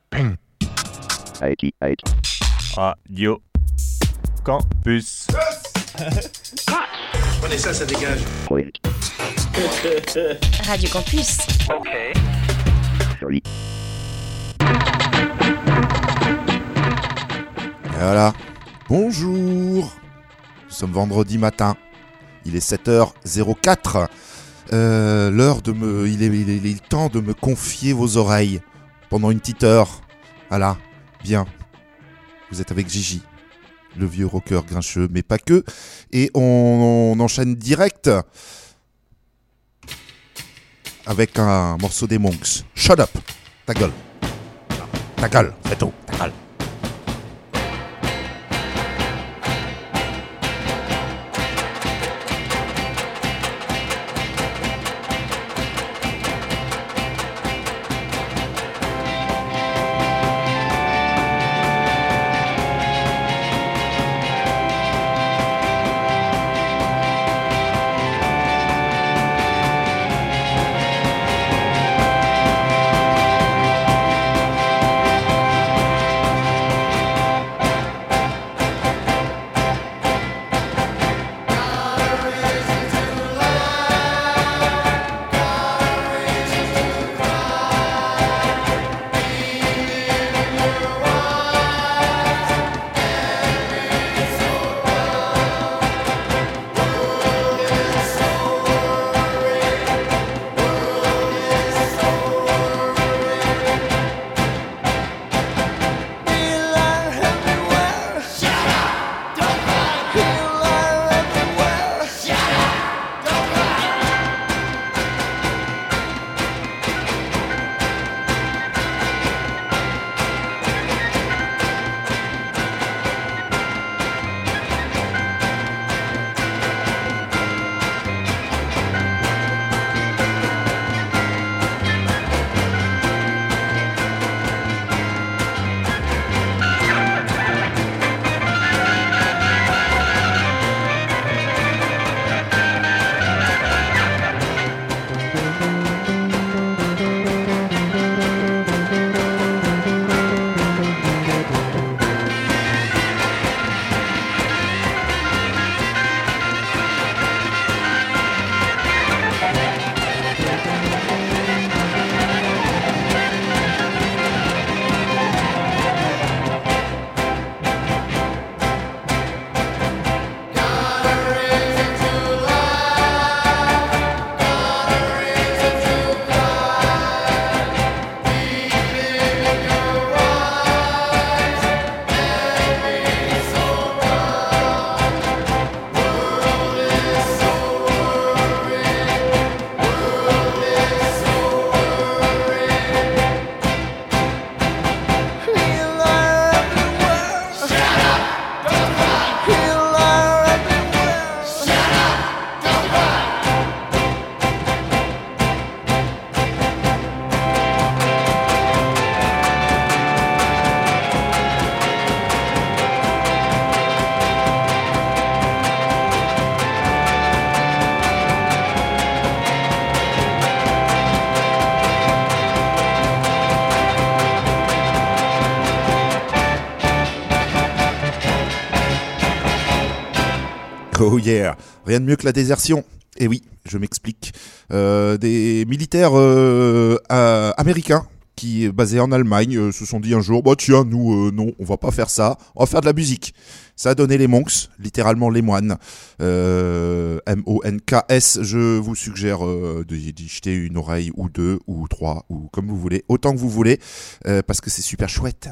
Ping. 88. Radio Campus. Prenez ça, ça dégage. Point. Radio Campus. Joli. Voilà. Bonjour. Nous sommes vendredi matin. Il est 7h04. L'heure de me... Il est temps de me confier vos oreilles pendant une petite heure. Voilà. Bien. Vous êtes avec Gigi, le vieux rocker grincheux, mais pas que. Et on enchaîne direct avec un morceau des Monks. Shut up. Ta gueule. Ta gueule, c'est tout. Ta gueule. Oh yeah, rien de mieux que la désertion. Et oui, je m'explique. Des militaires américains qui, basés en Allemagne, se sont dit un jour, bah tiens, nous, non, on va pas faire ça, on va faire de la musique. Ça a donné les Monks, littéralement les moines, M-O-N-K-S. Je vous suggère d'y jeter une oreille ou deux ou trois ou comme vous voulez, autant que vous voulez, parce que c'est super chouette.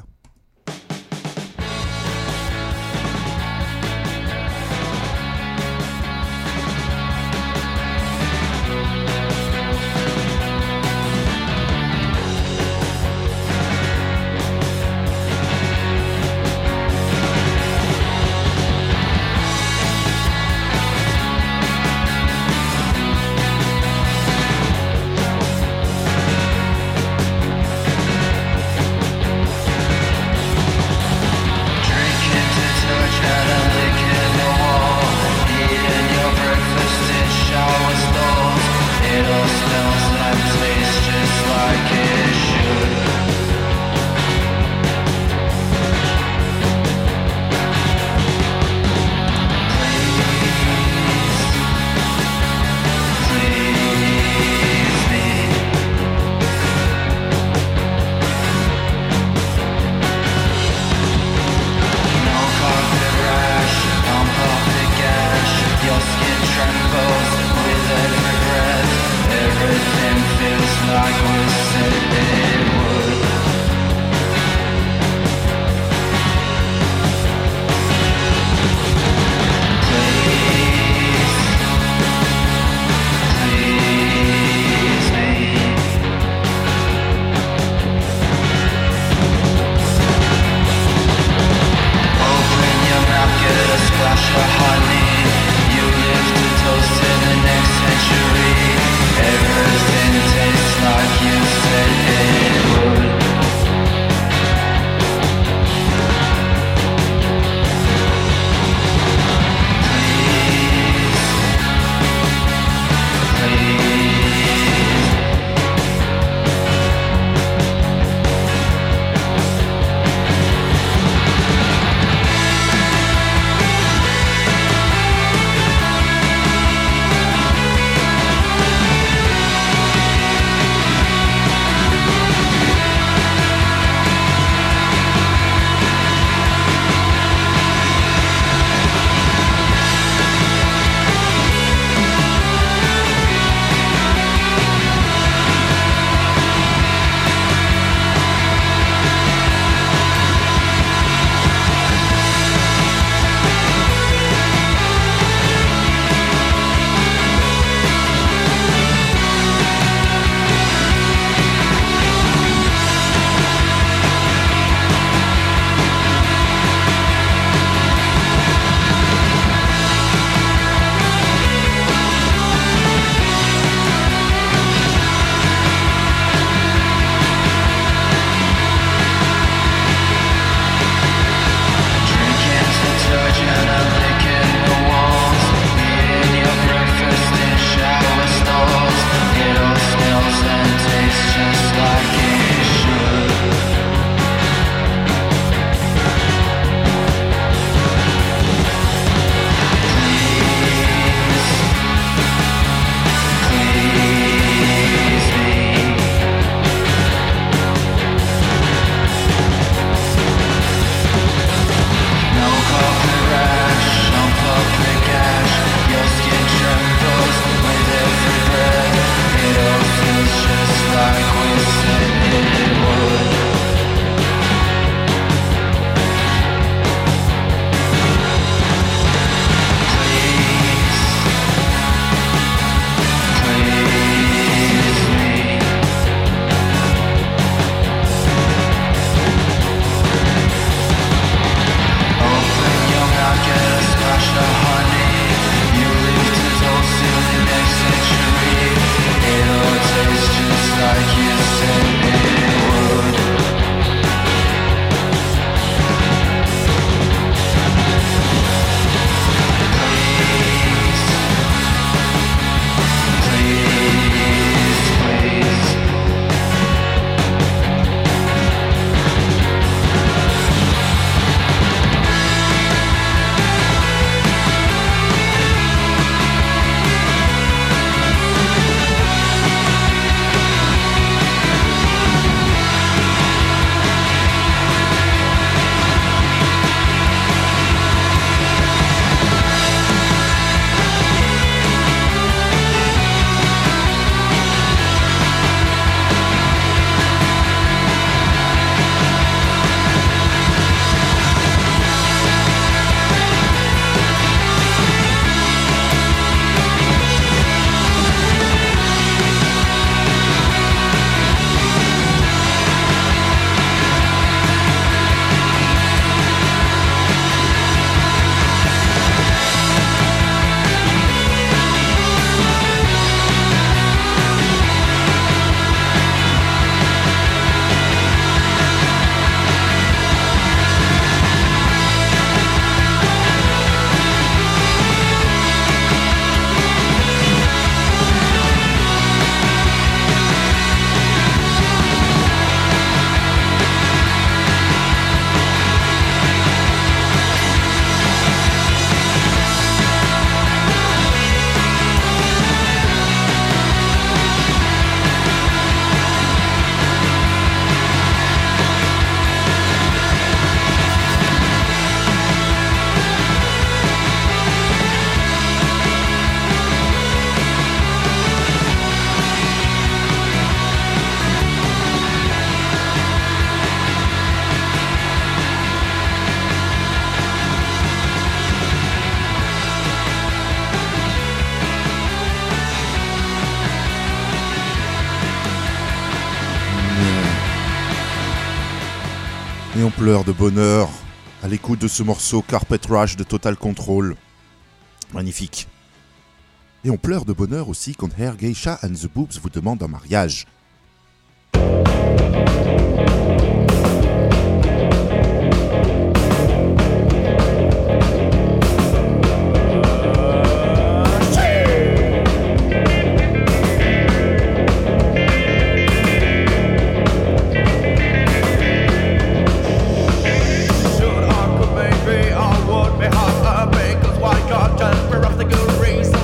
Et on pleure de bonheur à l'écoute de ce morceau Carpet Rush de Total Control. Magnifique. Et on pleure de bonheur aussi quand Hair Geisha and the Boobs vous demandent un mariage.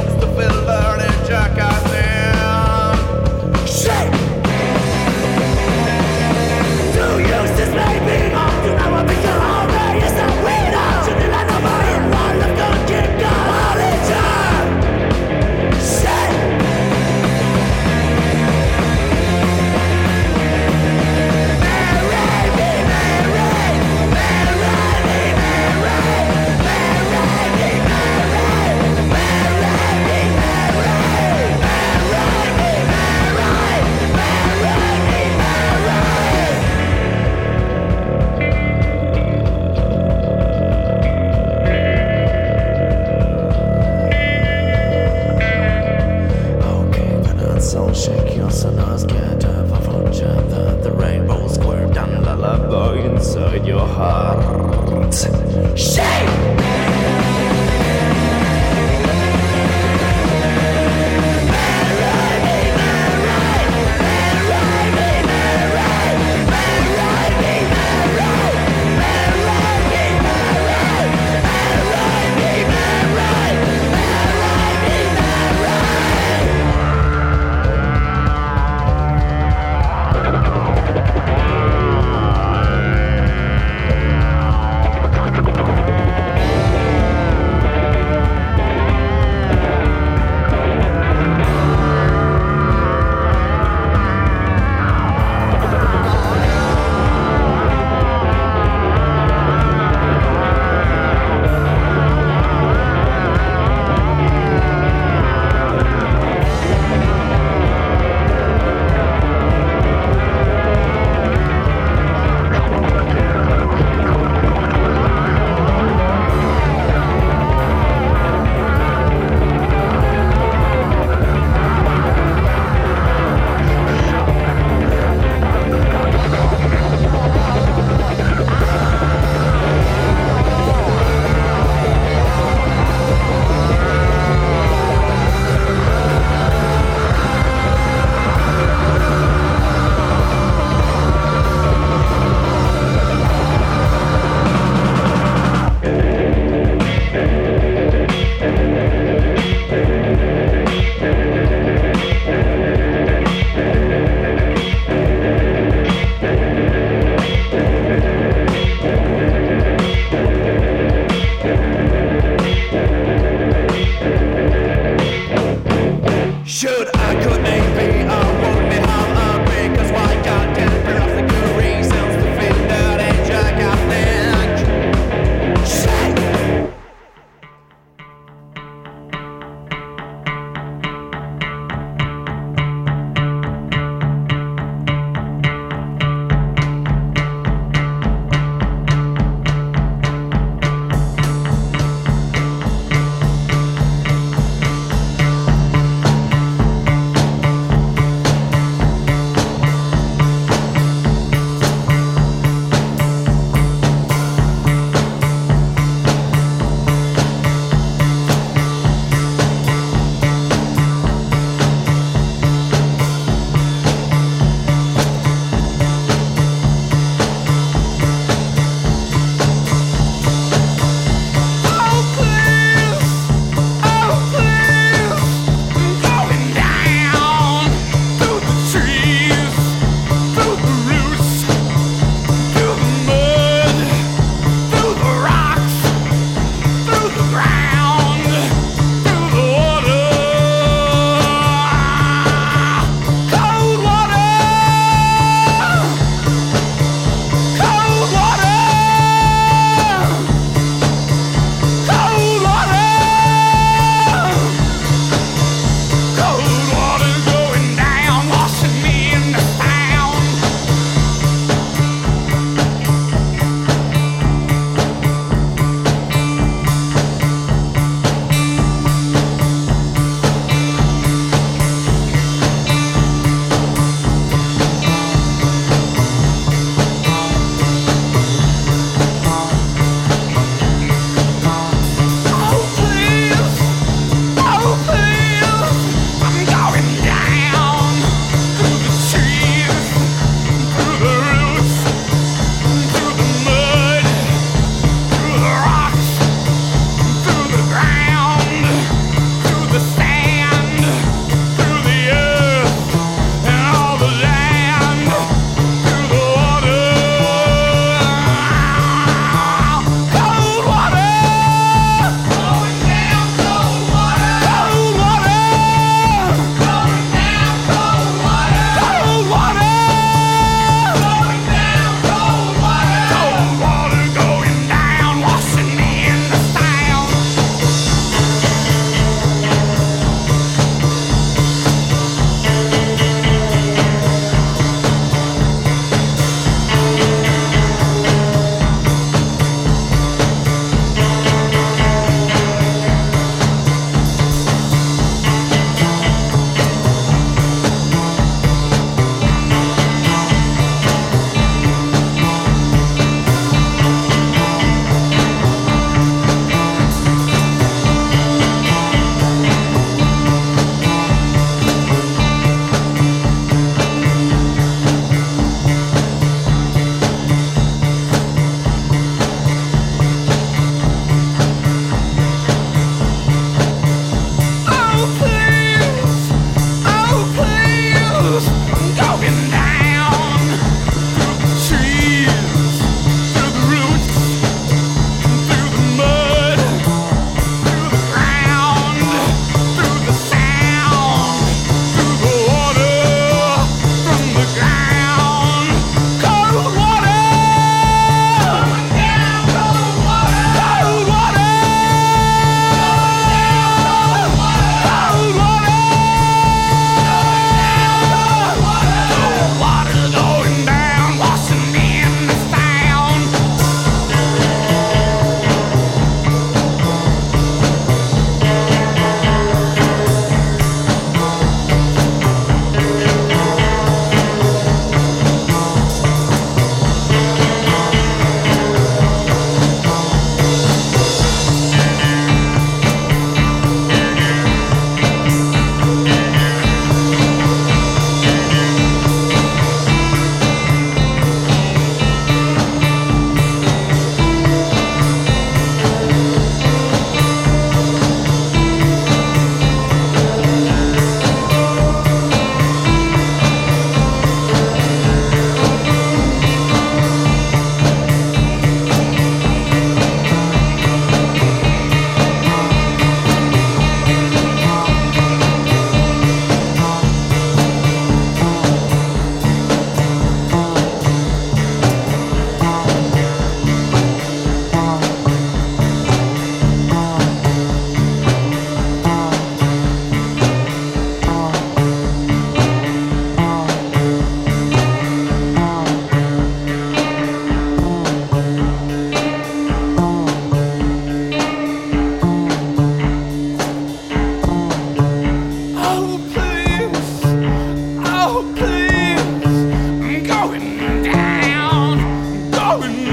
Shit!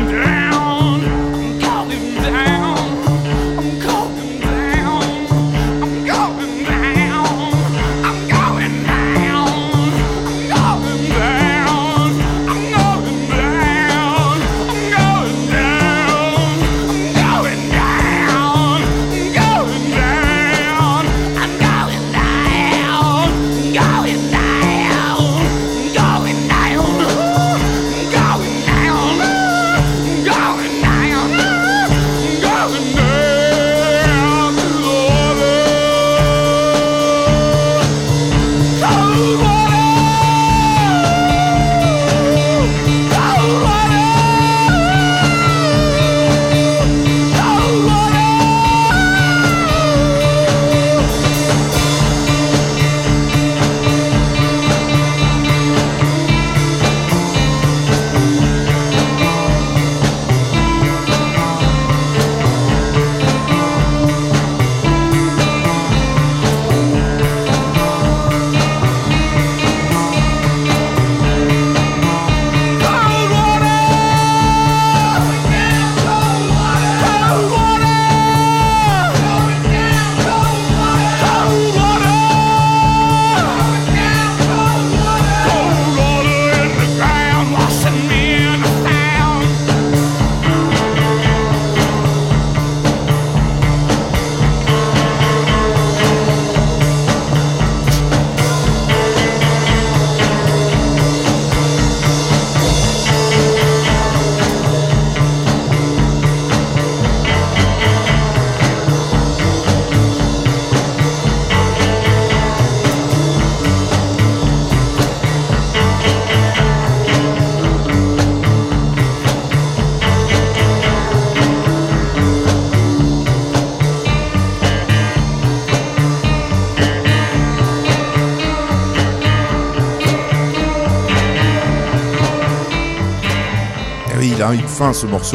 il a une fin ce morceau.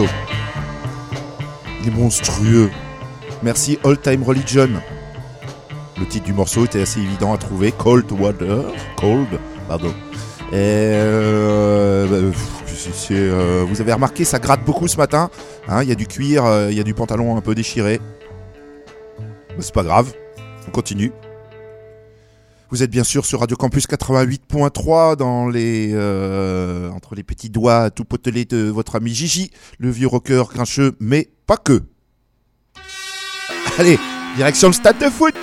Il est monstrueux. Merci Old Time Religion. Le titre du morceau était assez évident à trouver. Cold Water. Cold, pardon. Et vous avez remarqué, ça gratte beaucoup ce matin. Hein, y a du cuir, il y a du pantalon un peu déchiré. Mais c'est pas grave, on continue. Vous êtes bien sûr sur Radio Campus 88.3 dans les entre les petits doigts tout potelés de votre ami Gigi, le vieux rocker grincheux, mais pas que. Allez, direction le stade de foot.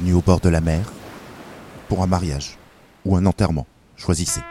Bienvenue au bord de la mer pour un mariage ou un enterrement. Choisissez.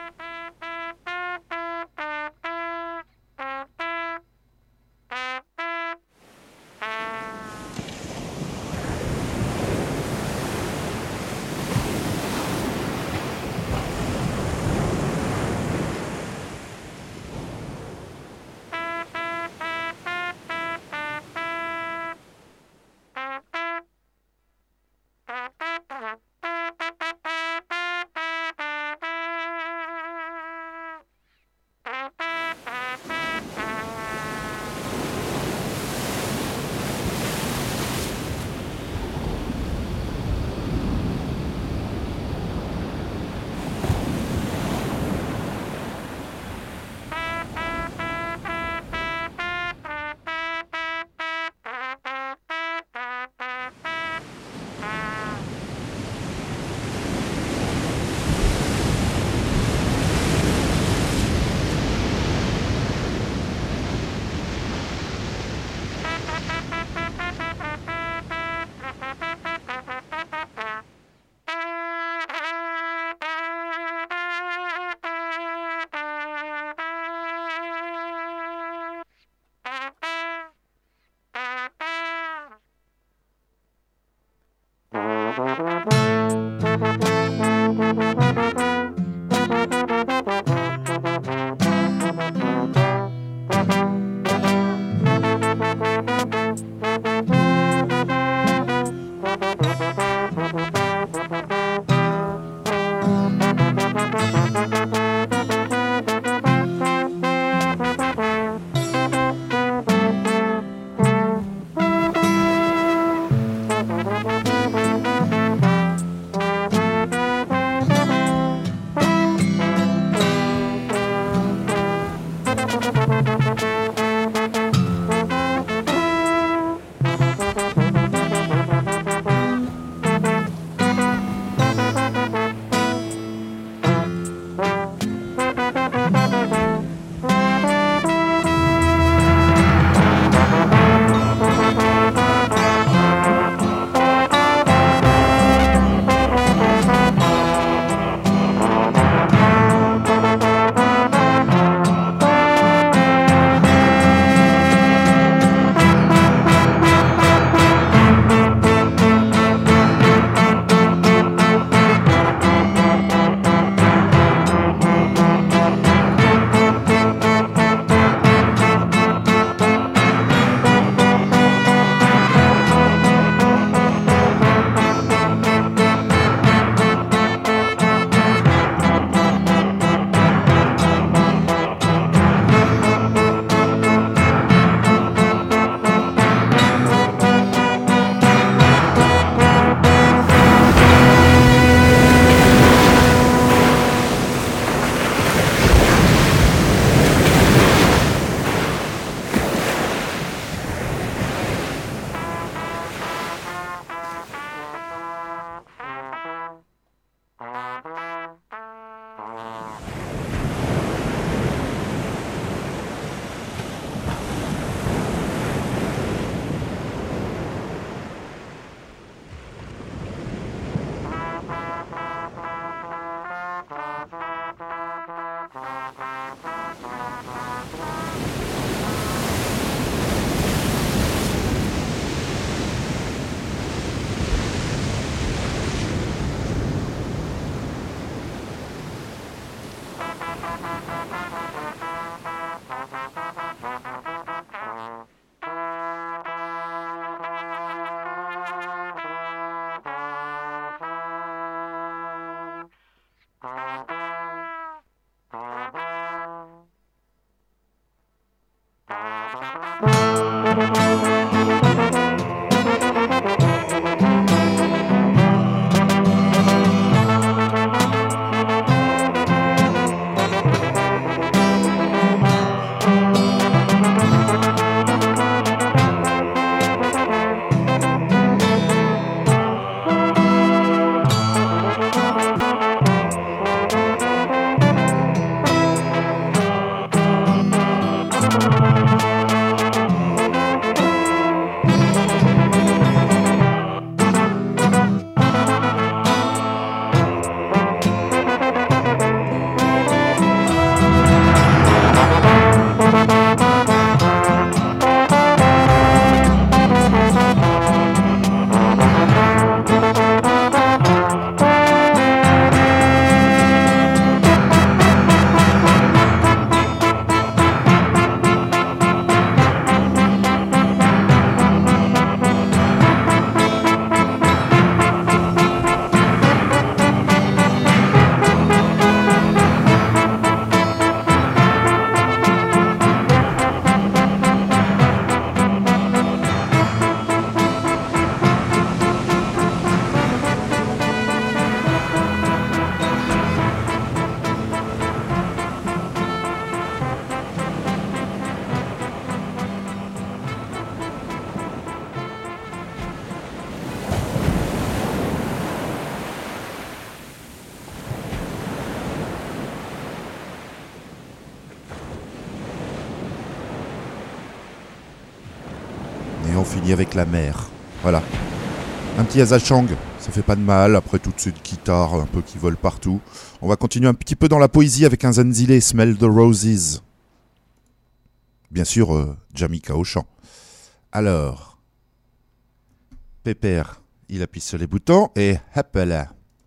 on finit avec la mer. Voilà. Un petit Azachang, ça fait pas de mal, après toutes ces guitares un peu qui volent partout. On va continuer un petit peu dans la poésie avec un Zenzile, Smell the Roses. Bien sûr, Jamika au chant. Alors, Pépère, il appuie sur les boutons et hop-là.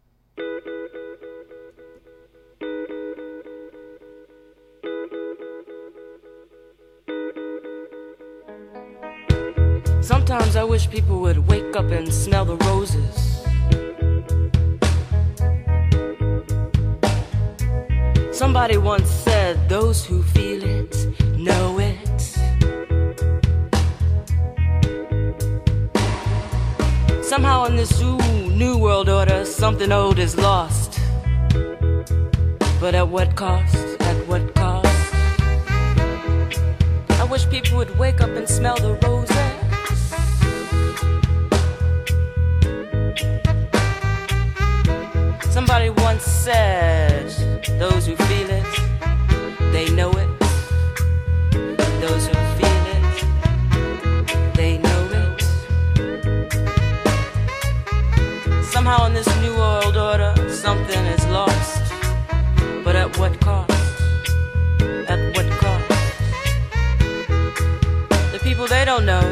Sometimes I wish people would wake up and smell the roses. Somebody once said, those who feel it, know it. Somehow in this new world order, something old is lost. But at what cost? At what cost? I wish people would wake up and smell the roses. Somebody once said, those who feel it, they know it. Those who feel it, they know it. Somehow in this new world order, something is lost. But at what cost? At what cost? The people, they don't know.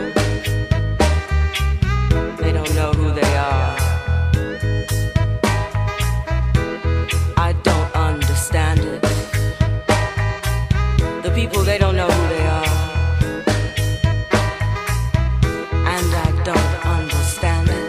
They don't know who they are. I don't understand it. The people, they don't know who they are. And I don't understand it.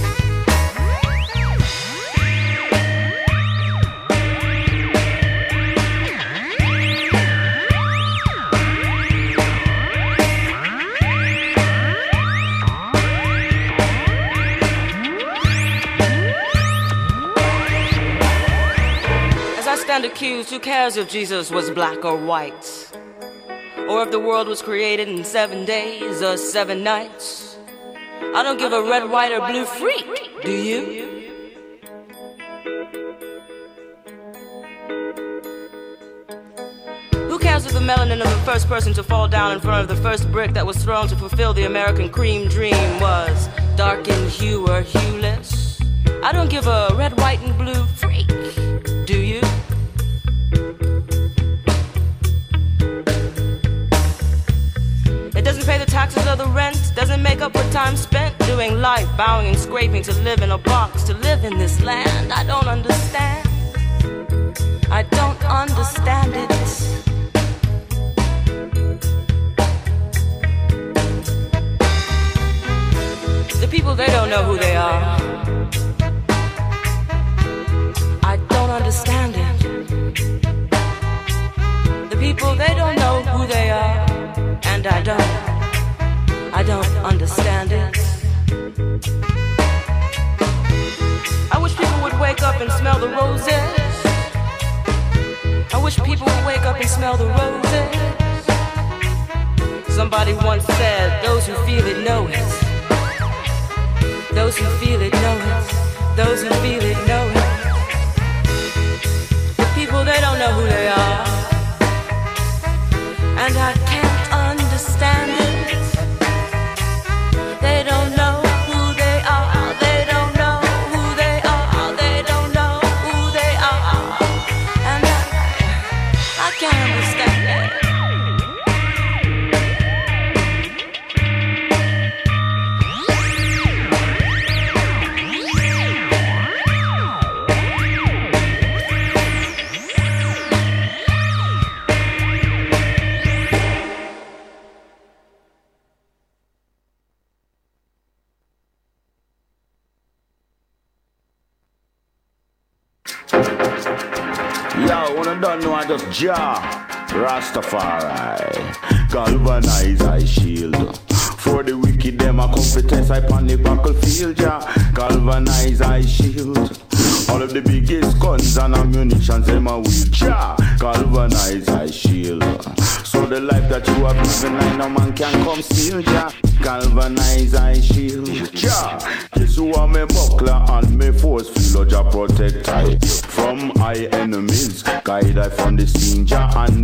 Stand accused, who cares if Jesus was black or white? Or if the world was created in 7 days or 7 nights? I don't give a red, white, or blue freak, do you? Who cares if the melanin of the first person to fall down in front of the first brick that was thrown to fulfill the American cream dream was dark in hue or hueless? I don't give a red, white, and blue freak, do you? It doesn't pay the taxes or the rent, doesn't make up for time spent doing life, bowing and scraping to live in a box, to live in this land. I don't understand. I don't understand it. The people, they don't know who they are. I don't understand it. The people, they don't know who they are. And I don't understand it. I wish people would wake up and smell the roses. I wish people would wake up and smell the roses. Somebody once said, those who feel it know it. Those who feel it know it. Those who feel it know it. The people, they don't know who they are. And I can't understand it. They don't know who they are. They don't know who they are. They don't know who they are. And I can't understand it. Don't know I just jar Rastafari galvanize I shield for the wicked them a competence I pan the battlefield jar galvanize I shield all of the biggest guns and ammunitions them a wield jar galvanize I shield so the life that you have given I no man can come steal jar galvanize I shield jar this who are me buckler and me force field jar protect I from I enemies guide I from the scene jar and the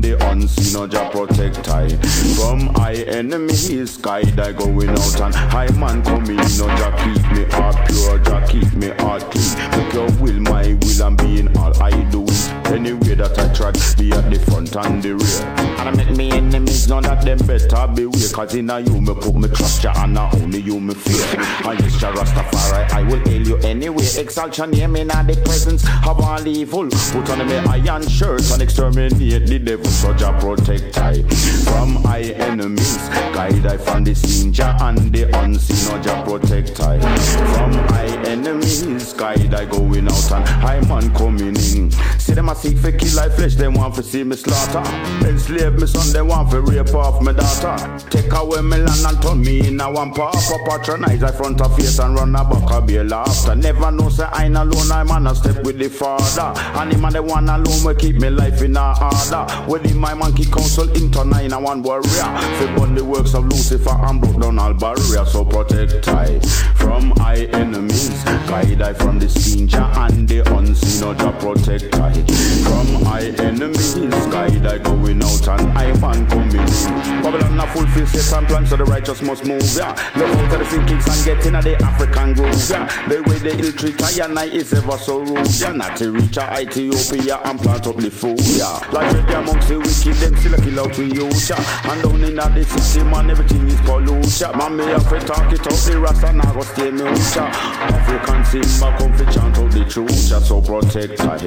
unseen, no Jah protect I. From I enemies, sky die going out and high man coming in, no Jah keep me heart pure, Jah keep me heart clean. Make your will my will and being all I do. Anyway that I tried, be at the front and the rear. And I make me enemies, none of them better beware. Cause in a you me put me trust ya, and not only you me fear. And yes, Jah Rastafari, I will hail you anyway. Exalt your name in the presence of all evil. Put on me iron shirt and exterminate the devil. So Jah protect I from I enemies. Guide I from the seen Jah and the unseen. No Jah protect I from I enemies. Guide I going out and high man coming in. See them a seek for kill my flesh, they want to see me slaughter. Enslave me son, they want to rape off my daughter. Take away me land and turn me in a one pop. Patronize I front of face and run a back a be laughter. Never know say I ain't alone, I'm on a step with the father. And him and the one alone will keep me life in a order. With him my monkey council, him turn in a one warrior. Fi burn the works of Lucifer and broke down all barriers. So protect I from I enemies. Guide I from the seen Jah and the unseen. No Jah protect I from I enemies. Guide I going out and I man coming in. Babylon a fulfill Satan plans, so the righteous must move. Yeah, love out of the thinkings and get in the African groove. Yeah, the way they ill treat I and I is ever so rude. Yeah, not to reach a Ethiopia and plant up the food. Yeah, like red amongst the wicked, them still a kill out with you. Yeah, and down in the city, man, everything is polluted. Yeah, man, me have to talk it out, the Rasta now go stay mute. Yeah, African Simba come fi chant out the truth. Yeah, so protect I.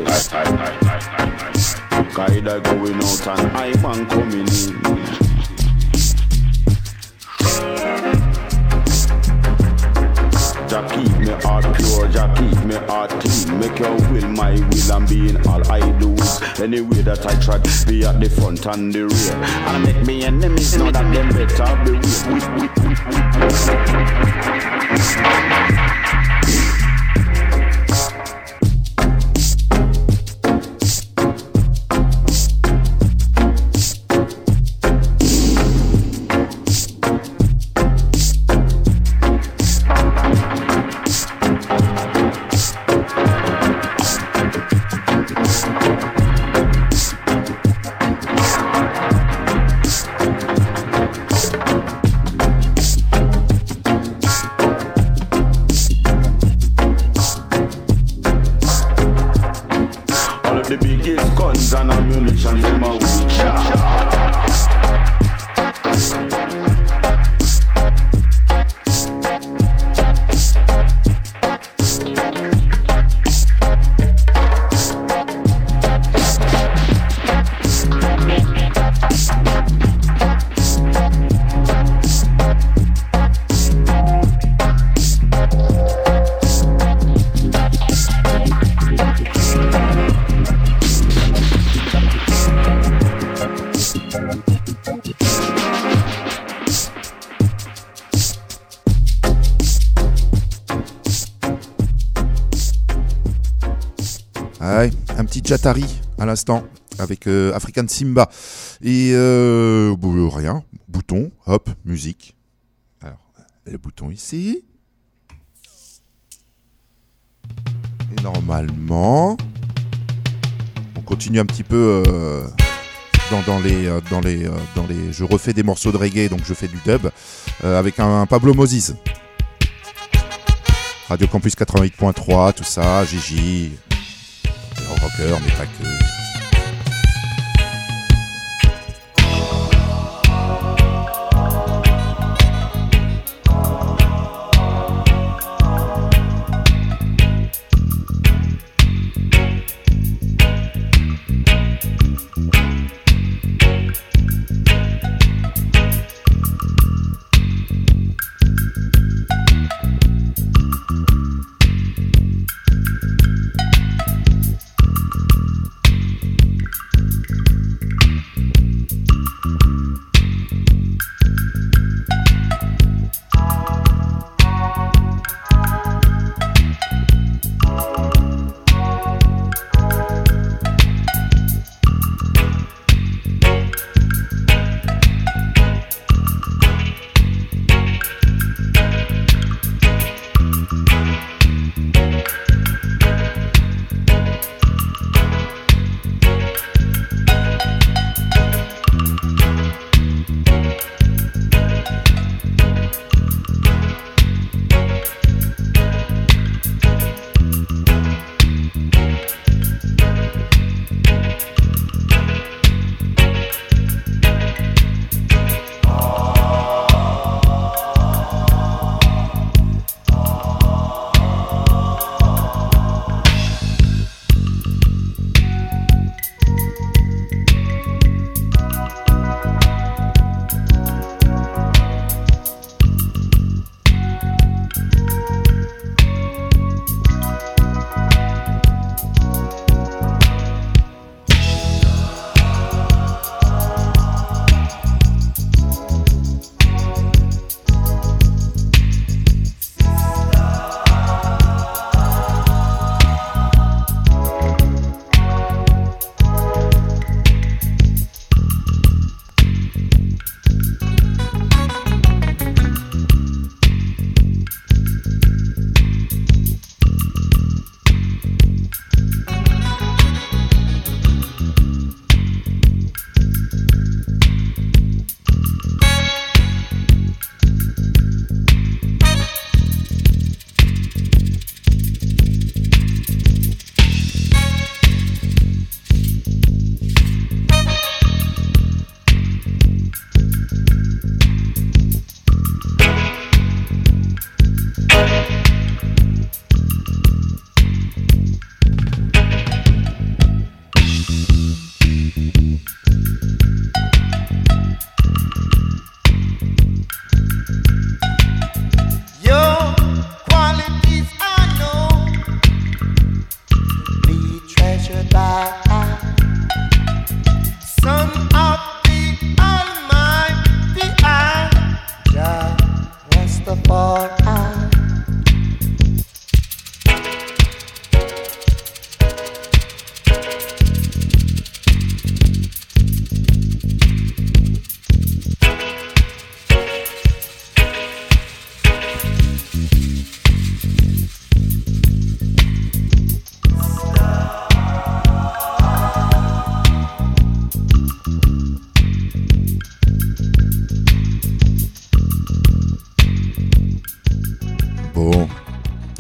Guide I going out and I man coming in. Jah keep me heart pure, Jah keep me heart clean. Make your will my will and being all I do. Anyway that I try be at the front and the rear. And make me enemies know that them better beware. The biggest guns and ammunition in my Ouais, un petit Jatari à l'instant avec African Simba et rien, bouton, hop, musique. Alors, le bouton ici. Et normalement, on continue un petit peu dans les. Je refais des morceaux de reggae, donc je fais du dub avec un Pablo Moses. Radio Campus 88.3, tout ça, Gigi. Rocker, mais pas que.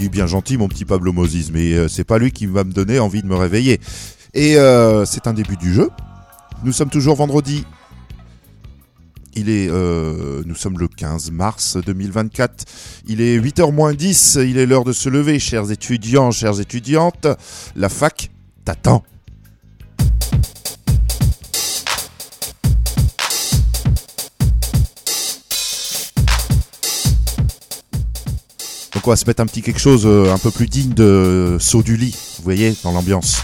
est bien gentil, mon petit Pablo Moses, mais c'est pas lui qui va me donner envie de me réveiller. Et c'est un début du jeu. Nous sommes toujours vendredi. Nous sommes le 15 mars 2024. Il est 8h moins 10. Il est l'heure de se lever, chers étudiants, chères étudiantes. La fac t'attend. Donc on va se mettre un petit quelque chose un peu plus digne de saut du lit, vous voyez, dans l'ambiance.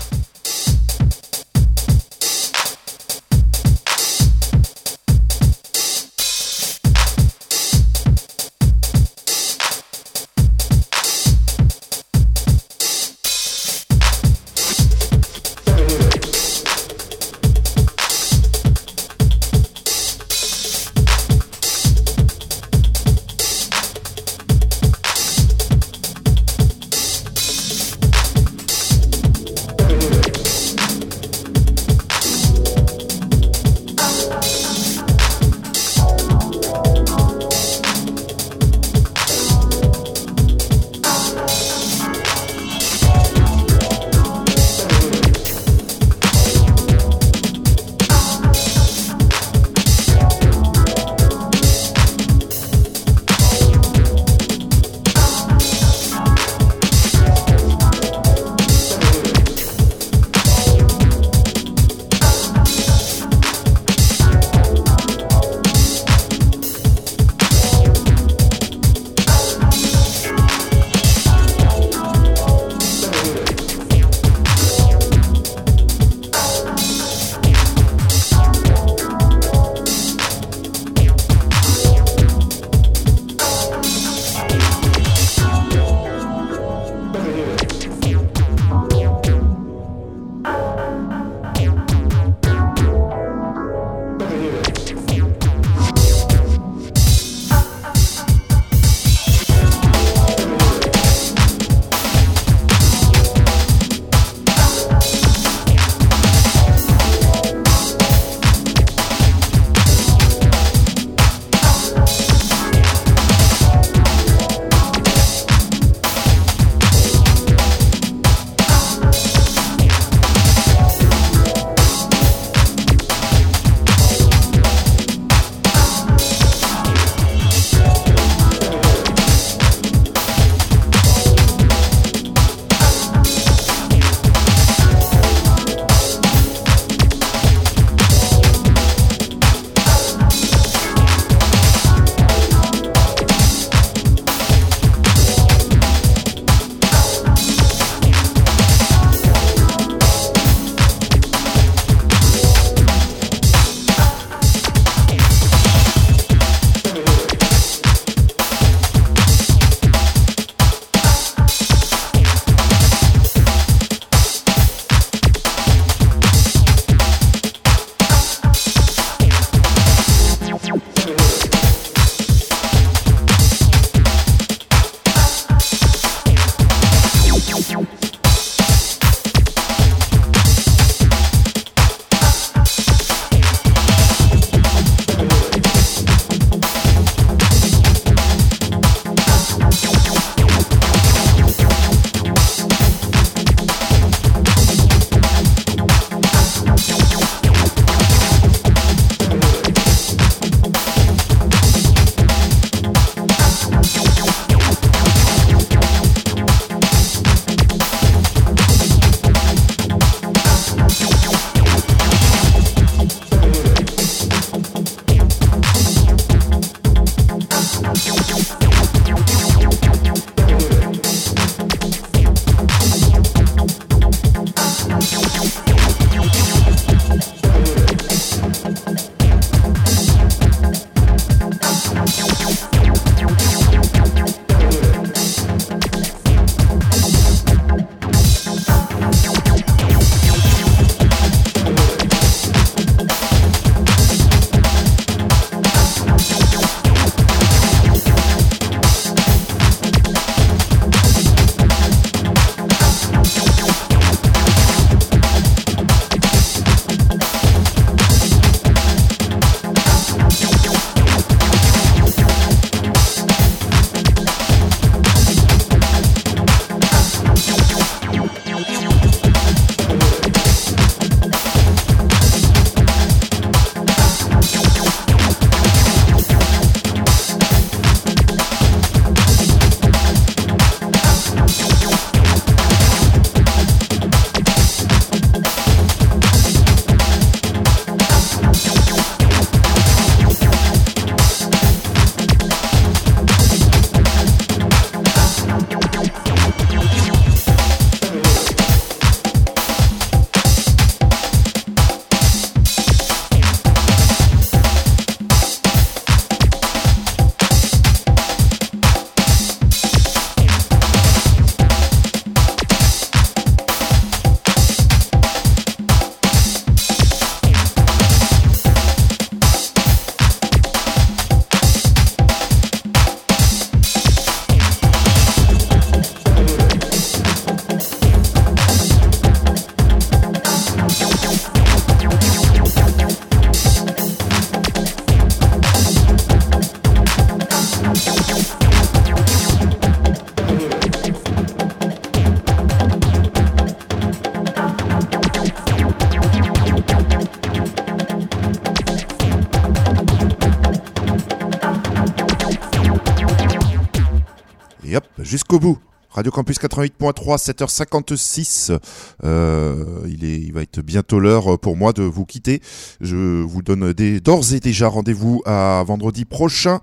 Et hop, jusqu'au bout. Radio Campus 88.3, 7h56. Il va être bientôt l'heure pour moi de vous quitter. Je vous donne d'ores et déjà rendez-vous à vendredi prochain.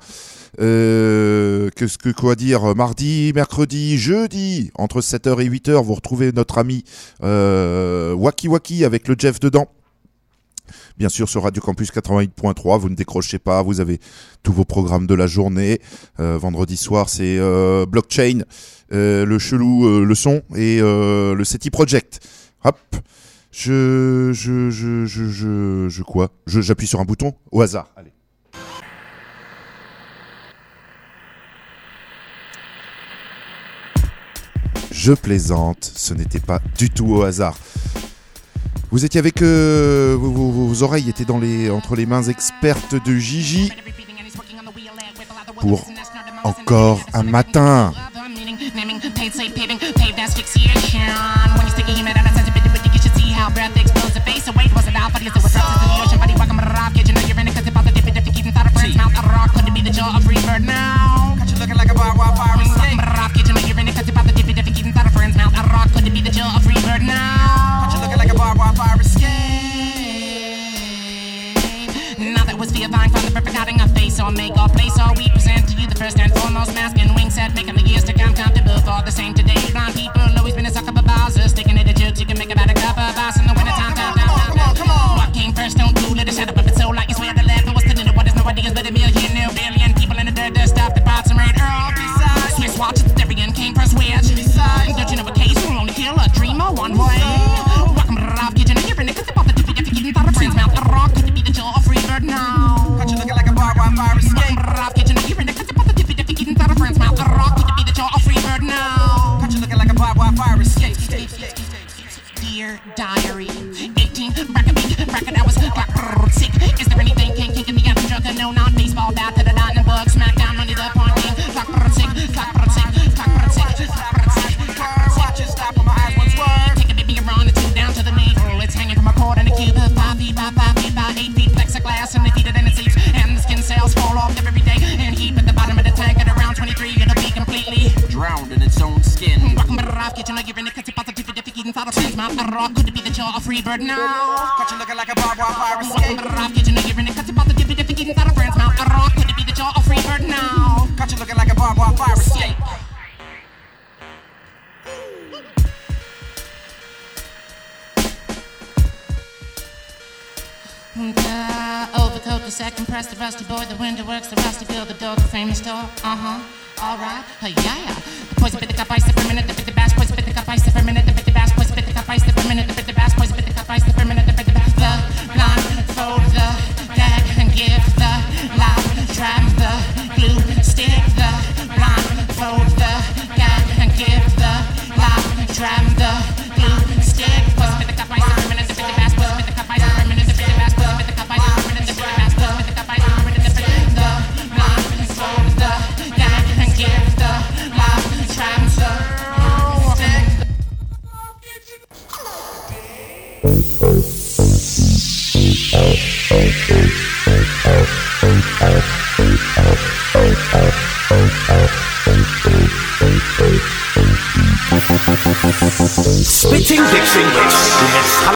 Quoi dire, mardi, mercredi, jeudi, entre 7h et 8h, vous retrouvez notre ami Waki Waki avec le Jeff dedans. Bien sûr, sur Radio Campus 88.3, vous ne décrochez pas, vous avez tous vos programmes de la journée. Vendredi soir, c'est Blockchain, le chelou, le son et le SETI Project. Hop, j'appuie sur un bouton au hasard. Allez. Je plaisante, ce n'était pas du tout au hasard. Vous étiez avec vos oreilles étaient entre les mains expertes de Gigi pour encore un matin. Or make or place, or we present to you the first and foremost mask and wing set, making the years to come comfortable for the same today. Blind people always been a sucker for bowsers, sticking to the jokes you can make about a cup of ice in the winter time. Come on. What came first, don't do, let it shut up if it's so like you swear to laugh. But what's the new, what is no ideas, but a million new billion people in the dirt, dust off the pots and raid Earl. Swiss watch, it's Stereo came first wedge. Don't you know a case, we'll only kill a dreamer one way. Welcome to Ralph Kitchen, you're in the cause about the tippy if you thought a friend's mouth, a rock, could it be the jaw of free bird now? Got you looking like a bar fire escape. Ralph Kitchen, you're in the cause about the tippy if you thought a friend's mouth, a rock, could it be the jaw of free bird now? Got you looking like a bar fire escape. Dear diary, 18 bracket hours, sick. Is there anything kink in the other drug? No, not baseball bat to the lightning bug, smack down under the pointing. Watch it stop on my eyes once word. Take a baby around and two down to the navel. It's hanging from a cord in a cube. 5 feet by 5 feet by 8 feet plexiglass and defeated and it sleeps. And the skin cells fall off every day. And heap at the bottom of the tank at around 23. It'll be completely drowned in its own skin. Welcome to the Ralph Kitchen, like you're in the cuts of positive if you eating thought of friends. Mouth a rock, could it be the jaw of free bird now? Got you looking like a barbed wire escape. Welcome to the Ralph Kitchen, like you're in the cuts of positive if you eating thought of friends. Mouth a rock, could it be the jaw of free bird now? Got you looking like a barbed wire escape. Overcoat, the second press, the rusty boy, the window works, the rusty build, the door, the famous door. Alright, yeah. The poison bit the cup ice, the permanent, the bit the bass, poison bit the cup ice, the permanent, the bit the bass, poison bit the cup ice, the permanent, the bit the bass, poison bit the cup ice, the permanent, the bit the bass, the blind, fold the gag and give the loud, trap the glue, stick the blind, fold the gag and give the loud, trap the glue, stick, poison bit the cup ice, the permanent, the bit the bass, poison bit the cup ice, the permanent, the bit the bass, poison bit the cup ice, the permanent, the bit the bass, poison bit the cup ice, the permanent, the bit the blind, fold the gag and give the loud, trap the stick. Spitting Dixie Mix.